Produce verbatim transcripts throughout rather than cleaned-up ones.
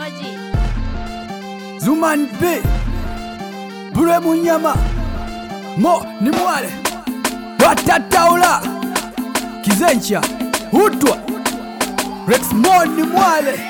Magic. Zuman B Bure Munyama Mo ni mwale Watataula Kizencha Hutwa Rex Mo ni mwale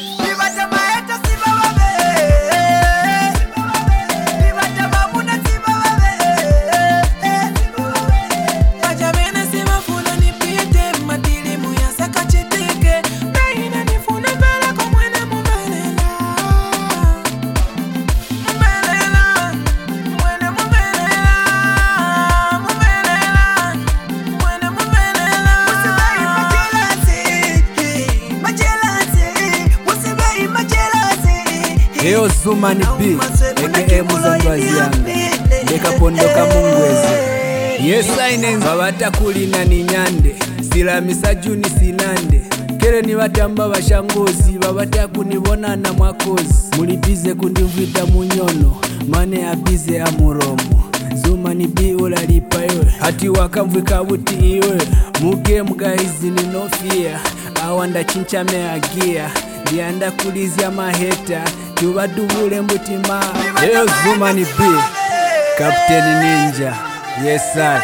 Eo Zuman B aka Muzandwazi yanga Ndeka pondoka mungwezi Yes aine Babata kulina ni nyande Sila misajuni sinande Kere ni watamba washangozi Babata kunibona na mwakozi Mulibize kundimvita munyono Mane abize amuromo Zuman B ulalipa iwe Hati wakamvika wuti iwe Muge mgaizi ni nofia Awanda chinchame agia Ndianda kulizia maheta Tuba dubule mbutima Eo Zuman B Captain Ninja Yes sir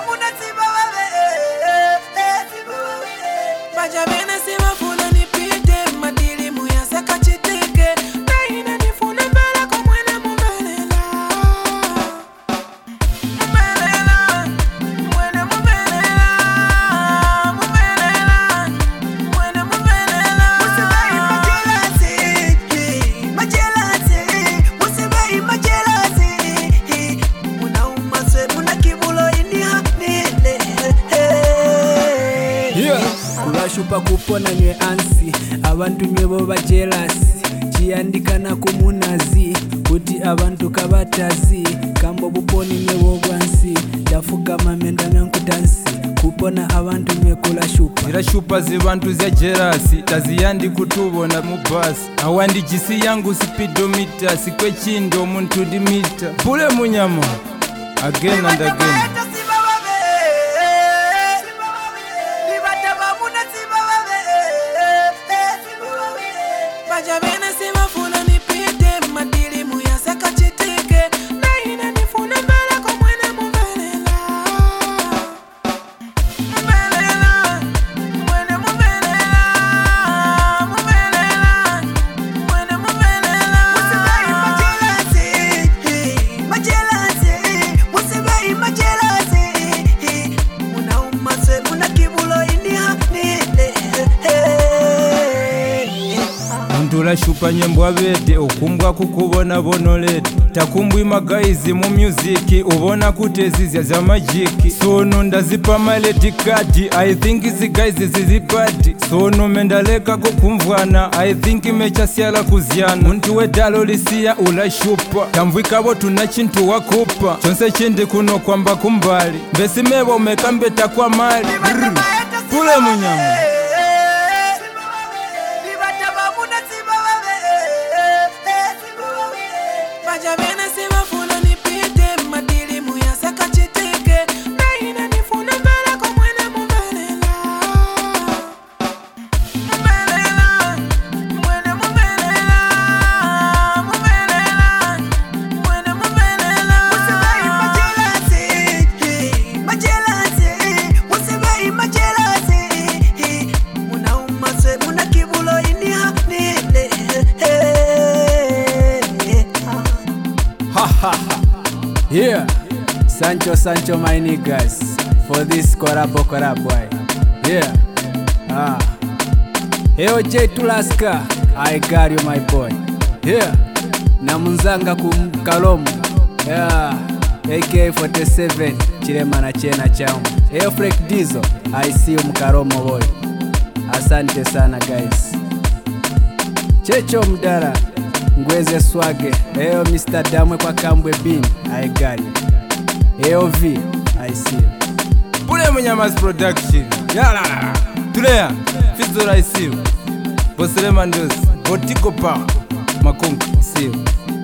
Kulashupa kupona nywe ansi Abantu nywe bo jealous Chiandikana kumunazi Kuti abantu kabatazi Kambo buponi nywe bo gwansi Dafuka mamenda nankutansi Kupona abantu nywe kulashupa Irashupa zibantu zya jealous Taziyandi kutubona mubasi Awandi jisi yangu speedometer Sikwe chindo muntu dimita Bure Munyama Again and again Ndula shupa nyembwa bete okumbwa kukubona bonolete takumbwi magaizi mu music ubona kutezizya za magic sono ndazipa maleti kati I think izi guys zizipati sono mendaleka kukumvwana I think mecha siala kuzyana muntu wedalo lisiya ula shupa tamvwika bo tuna chintu wakupa chonse chindi kuno kwamba kumbali mbesimebo mekambeta kwa mali Bure Munyama Yeah, Sancho Sancho my niggas for this korabo korabo boy. Yeah, ah, Eo J Tulaska, I got you my boy. Yeah, Namunzanga kumkalomu. Yeah, A K forty-seven Chilema na chena chamu. Eo Freak Dizo, I see you mkaromo boy. Asante sana guys. Checho Mdara Ngweze Swage, Eo Mister Damwe kwa Kambwe Bin, I got it. Eo V, I see you. Bure Munyama's production. Yala. Tulea, Fizzle I see you. Bosele Mandos, Botiko Power, Makongo, see you.